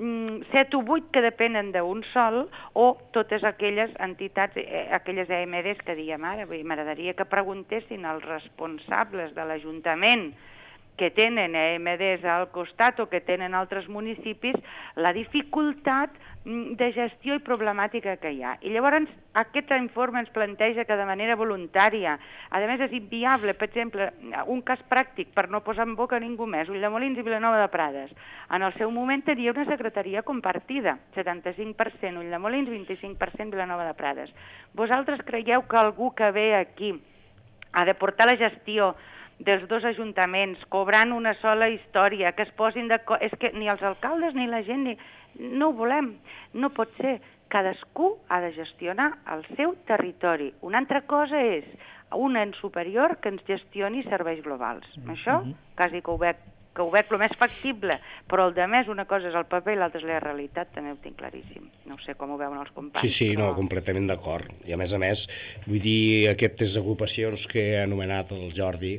7 o 8 que depenen d'un sol, o totes aquelles entitats, aquelles EMDs que diem ara. M'agradaria que preguntessin als responsables de l'Ajuntament que tenen EMDs al costat o que tenen altres municipis la dificultat de gestió i problemàtica que hi ha. I llavors aquest informe ens planteja que de manera voluntària, a més és inviable, per exemple, un cas pràctic per no posar en boca ningú més, Ulldemolins i Vilanova de Prades. En el seu moment tenia una secretaria compartida, 75% Ulldemolins, 25% Vilanova de Prades. Vosaltres creieu que algú que ve aquí ha de portar la gestió dels 2 ajuntaments, cobrant una sola història, que es posin d'acord... És que ni els alcaldes ni la gent no ho volem. No pot ser. Cadascú ha de gestionar el seu territori. Una altra cosa és un en superior que ens gestioni serveis globals. Això quasi que ho veig el més factible, però el de més, una cosa és el paper i l'altra és la realitat, també ho tinc claríssim. No sé com ho veuen els companys. Sí, no, completament d'acord. I a més, vull dir, aquestes agrupacions que ha anomenat el Jordi,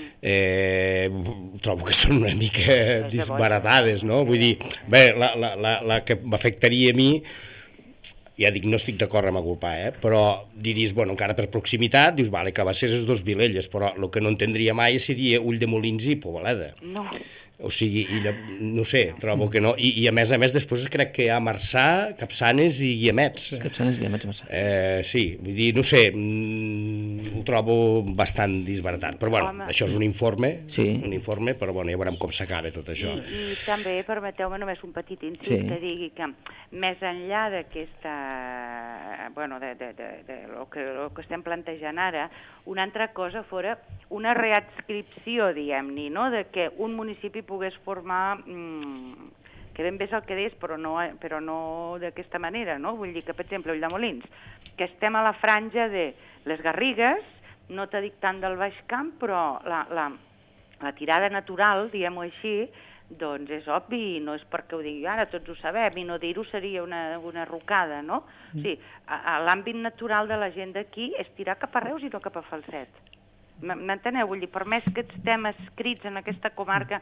trobo que són una mica disbaratades, no? Vull dir, bé, la que m'afectaria a mi, ja dic, no estic d'acord amb agrupar, però diries, bueno, encara per proximitat, dius, vale, Cabassers és 2 Vilelles, però el que no entendria mai seria Ulldemolins i Poboleda. No. O sigui, no sé, trobo que no. I a més després crec que hi ha Marçà, Capçanes i Guiamets. Capçanes i Guiamets, Marçà. Sí, vull dir, no sé, ho trobo bastant disbaratat. Però bueno, això és un informe, però bueno, ja veurem com s'acaba tot això. I també, permeteu-me només un petit incís que digui que més enllà d'aquesta, bueno, de lo que estem plantejant ara, una altra cosa fora una readscripció, diguem-ne, no?, de que un municipi pogués formar, que ben bé és el que deies, però no d'aquesta manera, no? Vull dir que, per exemple, Ulldemolins, que estem a la franja de les Garrigues, no t'ha dit tant del Baix Camp, però la tirada natural, diguem-ho així, doncs és obvi, no és perquè ho digui ara, tots ho sabem, i no dir-ho seria una rocada, no? O sigui, l'àmbit natural de la gent d'aquí és tirar cap a Reus i no cap a Falset. M'enteneu? Vull dir, per més que estem escrits en aquesta comarca,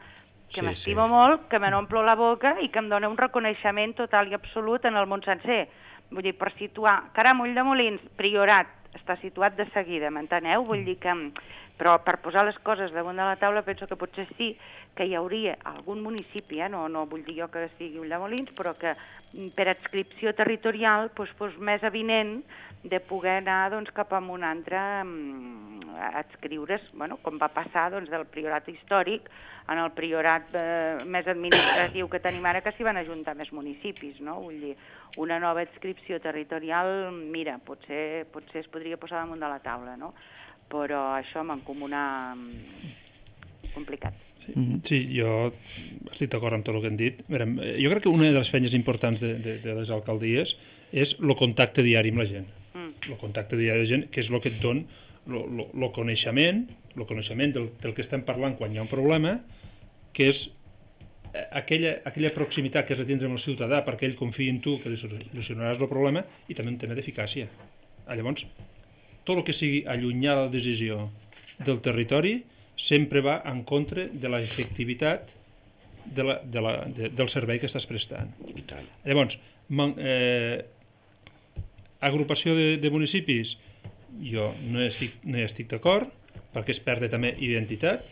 que m'estimo molt, que me n'omplo la boca i que em dona un reconeixement total i absolut en el món sencer. Vull dir, per situar, caram, Ulldemolins, Priorat, està situat de seguida, m'enteneu? Vull dir que... Però per posar les coses damunt de la taula penso que potser sí que hi hauria algun municipi, no vull dir jo que sigui Ulldemolins, però que per adscripció territorial fos més avinent de poder anar cap a un altre a adscriure's, com va passar del priorat històric en el priorat més administratiu que tenim ara, que s'hi van ajuntar més municipis, no? Vull dir, una nova adscripció territorial, mira, potser es podria posar damunt de la taula, no? Però això mancomunar complicat. Sí, jo estic d'acord amb tot el que hem dit. Jo crec que una de les feines importants de les alcaldies és el contacte diari amb la gent. El contacte diari amb la gent, que és el que et dona el coneixement del que estem parlant quan hi ha un problema, que és aquella proximitat que has de tindre amb el ciutadà perquè ell confia en tu, que li solucionaràs el problema, i també un tema d'eficàcia. Llavors, tot el que sigui allunyar la decisió del territori sempre va en contra de l'efectivitat del servei que estàs prestant. Llavors, agrupació de municipis, jo no hi estic d'acord, perquè es perd també identitat.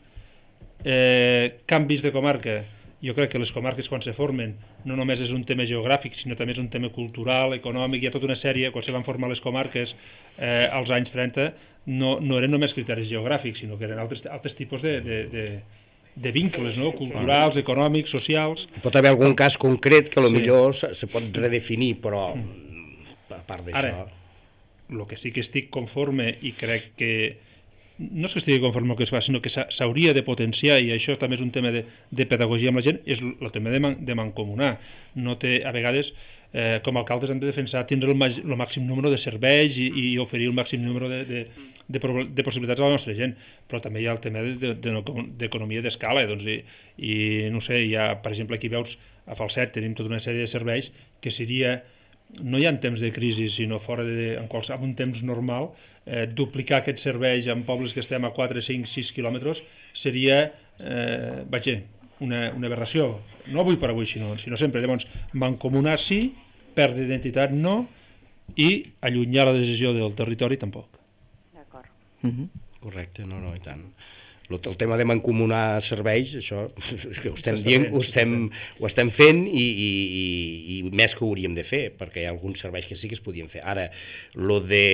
Canvis de comarca, jo crec que les comarques quan se formen no només és un tema geogràfic, sinó també és un tema cultural, econòmic, hi ha tota una sèrie, quan se van formar les comarques als anys 30, no eren només criteris geogràfics, sinó que eren altres tipus de vincles, culturals, econòmics, socials. Pot haver algun cas concret que potser se pot redefinir, però a part d'això... Ara, el que sí que estic conforme i crec que no és que estigui conforme amb el que es fa, sinó que s'hauria de potenciar, i això també és un tema de pedagogia amb la gent, és el tema de mancomunar. A vegades, com a alcaldes, hem de defensar tindre el màxim número de serveis i oferir el màxim número de possibilitats a la nostra gent, però també hi ha el tema d'economia d'escala, i no sé, per exemple, aquí veus a Falset tenim tota una sèrie de serveis que seria, no hi ha en temps de crisi, sinó en un temps normal, duplicar aquests serveis en pobles que estem a 4, 5, 6 quilòmetres seria, una aberració. No avui per avui, sinó sempre. Llavors, mancomunar sí, perdre identitat no, i allunyar la decisió del territori tampoc. D'acord. Correcte, no, i tant. El tema de mancomunar serveis, això ho estem fent i més que ho hauríem de fer, perquè hi ha alguns serveis que sí que es podien fer. Ara, el de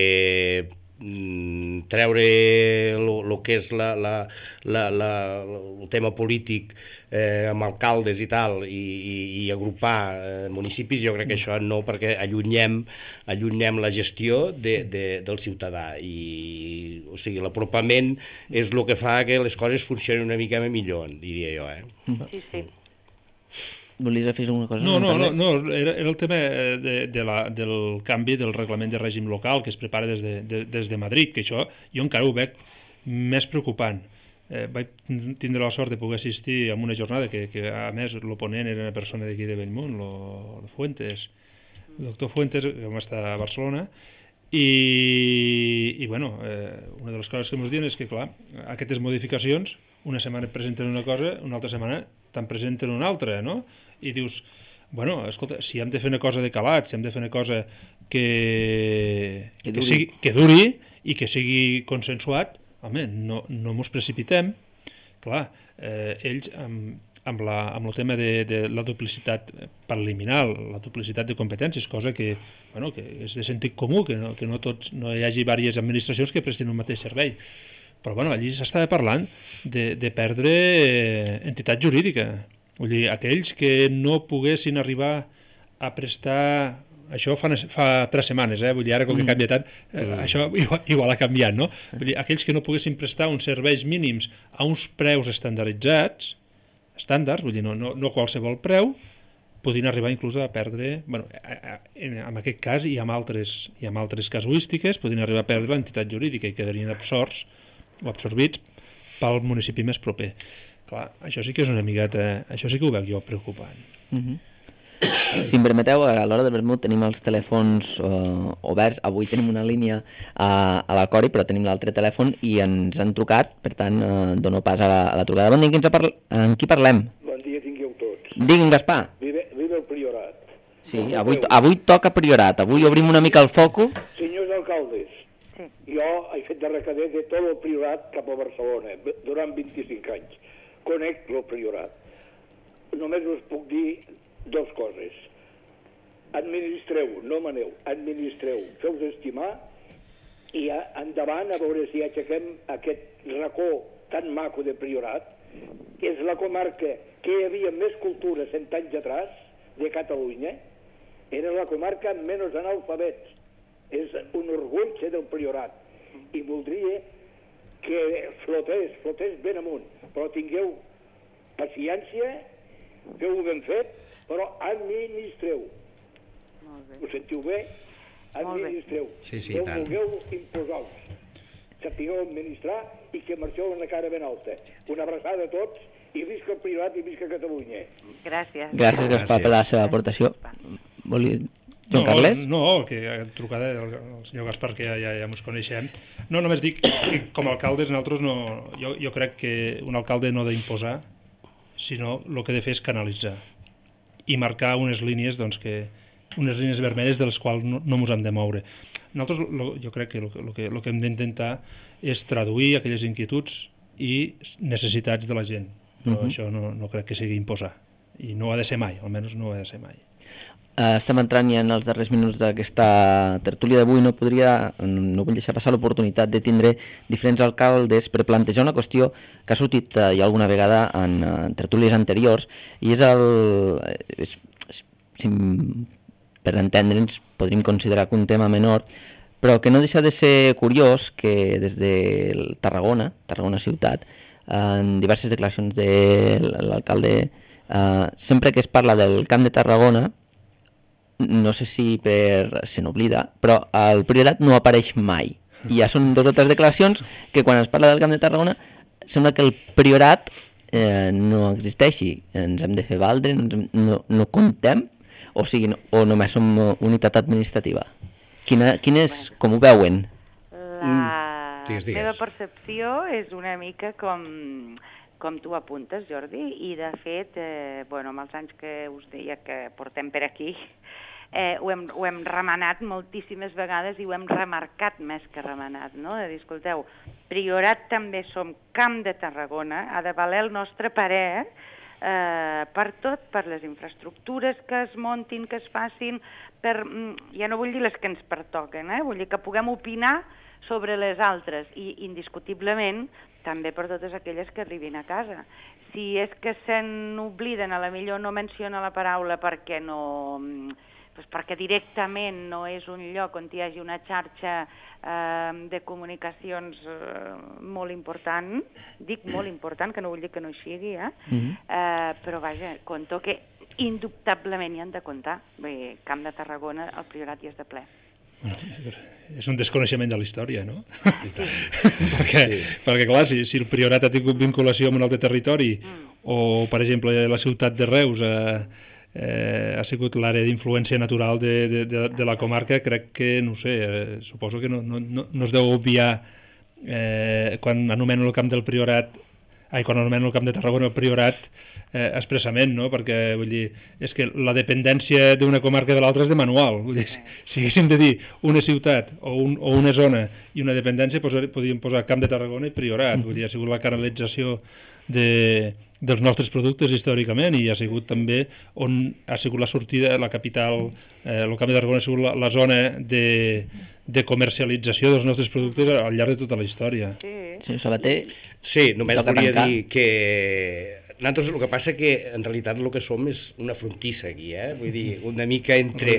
treure el que és el tema polític amb alcaldes i tal i agrupar municipis, jo crec que això no, perquè allunyem la gestió del ciutadà, i o sigui, l'apropament és el que fa que les coses funcionin una mica millor, diria jo. Sí. Volies afegir alguna cosa? No, era el tema del canvi del reglament de règim local que es prepara des de Madrid, que això jo encara ho veig més preocupant. Vaig tindre la sort de poder assistir a una jornada que a més l'oponent era una persona d'aquí de Bellmunt, el Fuentes, el doctor Fuentes, que vam estar a Barcelona, i una de les coses que ens diuen és que, clar, aquestes modificacions, una setmana et presenten una cosa, una altra setmana te'n presenten una altra, no? I dius, escolta, si hem de fer una cosa de calat, si hem de fer una cosa que duri i que sigui consensuat, home, no mos precipitem. Clar, ells amb el tema de la duplicitat, per eliminar la duplicitat de competències, cosa que és de sentit comú, que no hi hagi diverses administracions que prestin un mateix servei. Però allí s'estava parlant de perdre entitat jurídica. Vull dir, aquells que no poguessin arribar a prestar... Això fa 3 setmanes, vull dir, ara com que canvia tant, això igual ha canviat, no? Vull dir, aquells que no poguessin prestar uns serveis mínims a uns preus estandarditzats, vull dir, no qualsevol preu, podien arribar inclús a perdre, en aquest cas i amb altres casuístiques, podien arribar a perdre l'entitat jurídica i quedarien absorbits pel municipi més proper. Clar, això sí que és una miqueta, això sí que ho veig jo preocupant. si em permeteu, a l'hora del vermut tenim els telèfons oberts. Avui tenim una línia a la Cori, però tenim l'altre telèfon i ens han trucat, per tant, dono pas a la trucada. Bon dia, amb qui parlem? Bon dia tingueu tots. Digui'm, Gaspar. Viva el Priorat. Sí, avui toca Priorat. Avui obrim una mica el foco. Senyors alcaldes, jo he fet de recader de tot el Priorat cap a Barcelona durant 25 anys. Conec el Priorat. Només us puc dir dues coses. Administreu, no maneu, administreu, feu-vos estimar i endavant a veure si aixequem aquest racó tan maco de Priorat, que és la comarca que hi havia més cultura 100 anys atrás de Catalunya. Era la comarca amb menys analfabets. És un orgull ser del Priorat. I voldria que flotés ben amunt. Però tingueu paciència, feu-ho ben fet, però administreu. Ho sentiu bé? Administreu. Sí, no tant. vulgueu imposar-vos. Sapigueu administrar i que marxeu amb la cara ben alta. Una abraçada a tots i visca el Priorat i visca Catalunya. Gràcies. Gràcies, Gaspar, per la seva aportació. Joan Carles? No, que trucada el senyor Gaspar, que ja ens coneixem. No, només dic que com a alcaldes nosaltres no... Jo crec que un alcalde no ha d'imposar, sinó el que ha de fer és canalitzar i marcar unes línies, doncs, unes línies vermelles de les quals no ens hem de moure. Nosaltres jo crec que el que hem d'intentar és traduir aquelles inquietuds i necessitats de la gent, però això no crec que sigui imposar, i no ha de ser mai, almenys no ha de ser mai. Estem entrant ja en els darrers minuts d'aquesta tertúlia d'avui. No vull deixar passar l'oportunitat de tindre diferents alcaldes per plantejar una qüestió que ha sortit ja alguna vegada en tertúlies anteriors, i per entendre'ns podríem considerar que un tema menor, però que no deixa de ser curiós que des de Tarragona ciutat, en diverses declaracions de l'alcalde, sempre que es parla del Camp de Tarragona, no sé si se n'oblida, però el Priorat no apareix mai. I ja són 2 o 3 declaracions que quan es parla del Camp de Tarragona sembla que el Priorat no existeixi. Ens hem de fer valdre, no comptem, o només som unitat administrativa. Quin és, com ho veuen? La Digues. meva percepció és una mica com tu apuntes, Jordi, i de fet, amb els anys que us deia que portem per aquí, ho hem remenat moltíssimes vegades i ho hem remarcat més que remenat, no? De dir, escolteu, Priorat també som Camp de Tarragona, ha de valer el nostre parer per tot, per les infraestructures que es montin, que es facin, ja no vull dir les que ens pertoquen, vull dir que puguem opinar sobre les altres i indiscutiblement també per totes aquelles que arribin a casa. Si és que se n'obliden, a la millor no menciona la paraula perquè perquè directament no és un lloc on hi hagi una xarxa de comunicacions molt important, dic molt important, que no vull dir que no hi sigui, però vaja, conto que indubtablement hi han de comptar. Bé, Camp de Tarragona, el Priorat hi és de ple. És un desconeixement de la història, no? Perquè clar, si el Priorat ha tingut vinculació amb un altre territori, o per exemple la ciutat de Reus ha sigut l'àrea d'influència natural de la comarca, crec que, no sé, suposo que no es deu obviar quan anomeno el Camp del Priorat, quan anomeno el Camp de Tarragona el Priorat expressament, no? Perquè vull dir, és que la dependència d'una comarca de l'altra és de manual. Vull dir, si haguéssim de dir una ciutat o una zona i una dependència, podríem posar Camp de Tarragona i Priorat. Vull dir, ha sigut la canalització dels nostres productes històricament, i ha sigut també on ha sigut la sortida, la capital, el Camp de Tarragona ha sigut la zona de comercialització dels nostres productes al llarg de tota la història. Sí, Sabater... Sí, només volia dir que nosaltres el que passa que en realitat el que som és una frontissa aquí, vull dir, una mica entre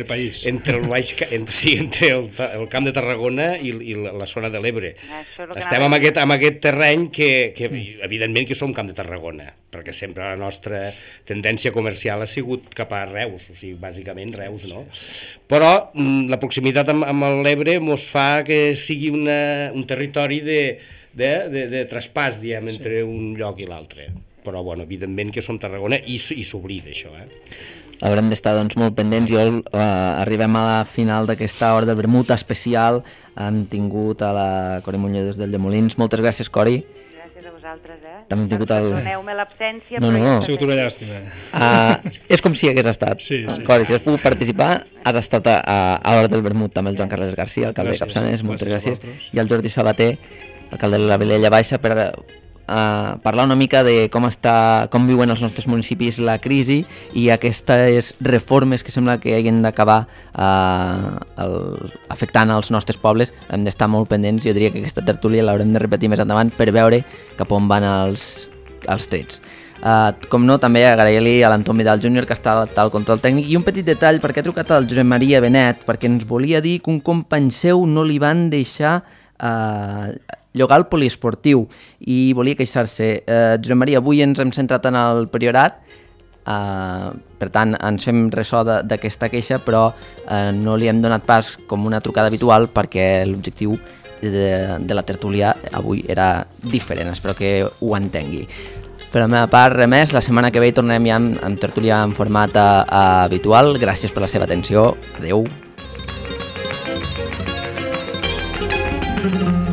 el Camp de Tarragona i la zona de l'Ebre. Estem en aquest terreny que evidentment que som Camp de Tarragona, perquè sempre la nostra tendència comercial ha sigut cap a Reus, o sigui, bàsicament Reus, no? Però la proximitat amb l'Ebre ens fa que sigui un territori de traspàs, diguem, entre un lloc i l'altre. Però, bueno, evidentment que som Tarragona i s'oblida això, haurem d'estar doncs, molt pendents. Arribem a la final d'aquesta hora del vermut especial. Hem tingut a la Cori Muñoz des del Llemolins. Moltes gràcies, Cori. Gràcies a vosaltres, També hem tingut el... Perdoneu-me l'absència, No, però... no. Ha sigut una llàstima. És com si hagués estat. Sí, sí. Cori, si has pogut participar, has estat a l'hora del vermut amb el Joan Carles Garcia, alcalde de Gràcies, Capçanes, moltes gràcies a gràcies. vosaltres. I el Jordi Sabater, alcalde de la Vilella Baixa, per parlar una mica de com viuen els nostres municipis la crisi i aquestes reformes que sembla que hagin d'acabar afectant els nostres pobles. Hem d'estar molt pendents. Jo diria que aquesta tertúlia l'haurem de repetir més endavant per veure cap on van els trets. Com no, també agrair-li a l'Anton Vidal Júnior, que està al control tècnic. I un petit detall, perquè he trucat al Josep Maria Benet, perquè ens volia dir que un company seu no li van deixar llogar el poliesportiu i volia queixar-se. Josep Maria, avui ens hem centrat en el Priorat, per tant ens fem ressò d'aquesta queixa, però no li hem donat pas com una trucada habitual perquè l'objectiu de la tertúlia avui era diferent. Espero que ho entengui. Per la meva part, res més. La setmana que ve tornarem ja amb tertúlia en format habitual. Gràcies per la seva atenció. Adeu.